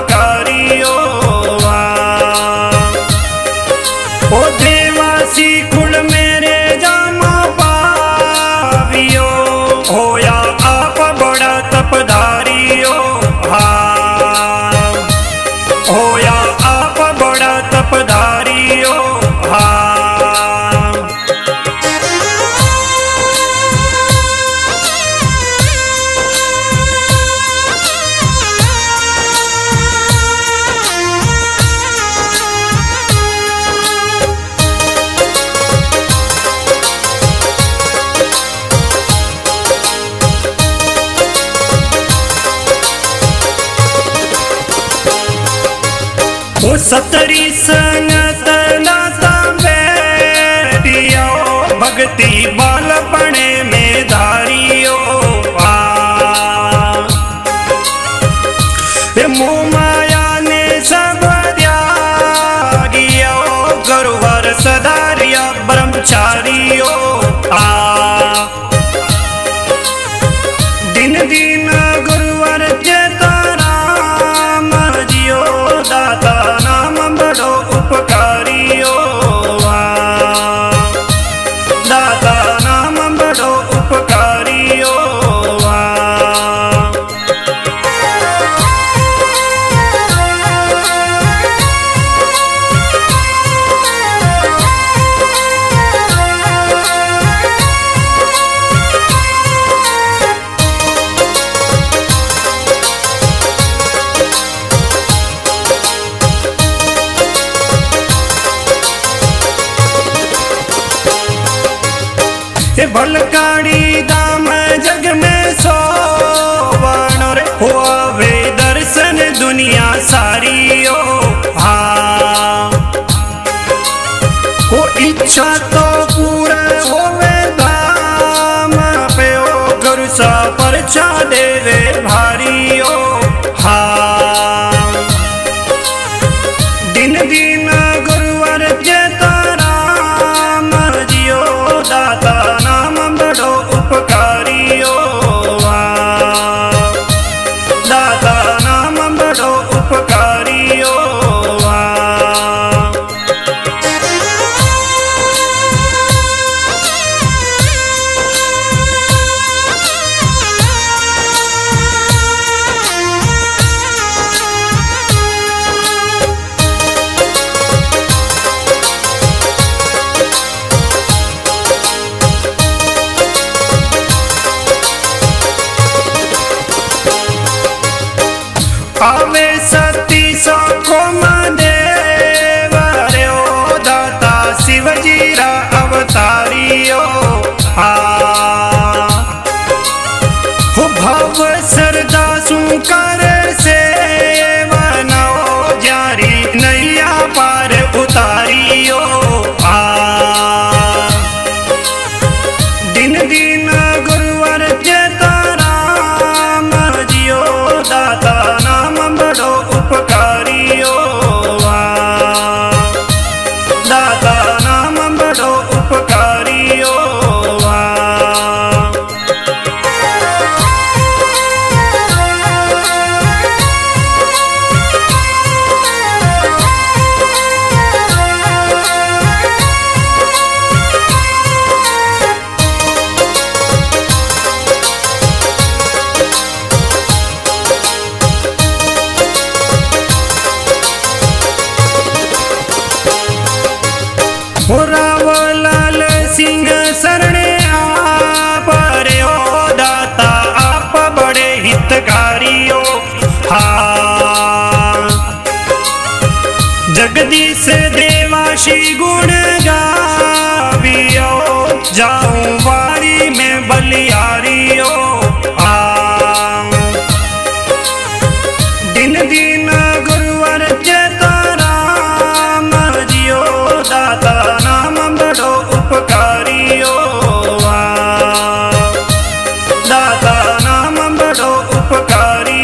उपकारियो ओ देवासी कुल मेरे जामा पावियो होया आप बड़ा तपधारियो होया आप बड़ा तपधारियो ओ सतरी संगत नाता बैठियो भक्ति बालपणे में धारियो मोह माया ने सब त्यागियो गुरुवर सदारिया ब्रह्मचारियो दिन दिन गुरुवर चेता राम जियो दाता नाम बड़ो उपकारियो दाता नाम बड़ो उपकारियो भलकाड़ी दाम जग में सोवण होवे दर्शन दुनिया सारियो हो इच्छा तो पूरा होवे धाम पे ओ गुरु सा परचा देवे भारियो दिन दिन गुरुवर चेता राम जियो दाता नाम बड़ो उपकारियो दाता नाम बड़ो उपकारियो आवे सती सको देव रे ओ दाता शिवजीरा अवतारियो हो भव सरदा सुकर से वनो जारी नैया पार उतारियो दिन दिन गुरुवर चेता राम जियो दाता नाम बड़ो उपकारियो दाता नाम बड़ो उपकारियो रावलाल सिंह शरणे आप रे ओ दाता आप बड़े हितकारियो जगदीश देवाशी गुण गावियो जाऊं वारी में बलियारियो दिन दिन गुरुवर चेता राम जियो दाता नाम बड़ो उपकारियो दाता नाम बड़ो उपकारी